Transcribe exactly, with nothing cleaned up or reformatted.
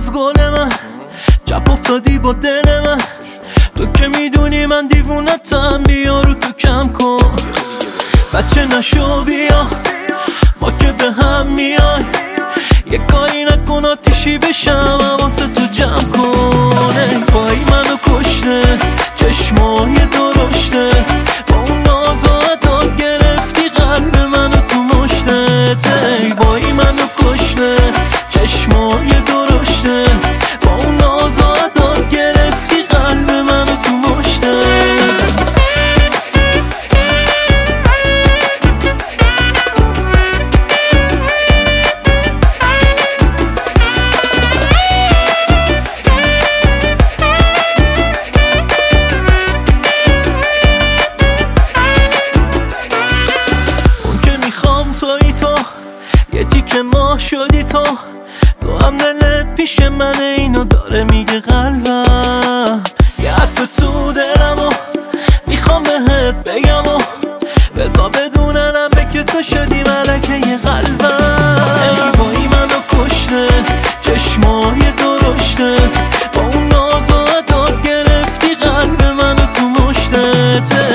از گل من، چپ افتادی با دل من. تو که میدونی من دیوونتم، بیا رو تو کم کن، بچه نشو بیا، ما که به هم میای. یه کاری نکن آتیشی بشم، حواست تو جمع کن. ای وای منو کشته چشمای درشتت، با اون ناز و عداد گرفتی قلب منو تو مشتت. ای وای منو کشته چشمای درشتت، با اون ناز و عداد گرفتی قلب منو تو مشتت. توی تو یه تیکه ما شدی تو، تو هم دلت پیش من اینو داره میگه قلبم. یه حرف تو دلم و میخوام بهت بگم و بذار بدوننم به که تو شدی ملکه یه قلبم. ای وای منو کشته چشمای درشتت، با اون ناز و عداد گرفتی قلب منو تو مشتت.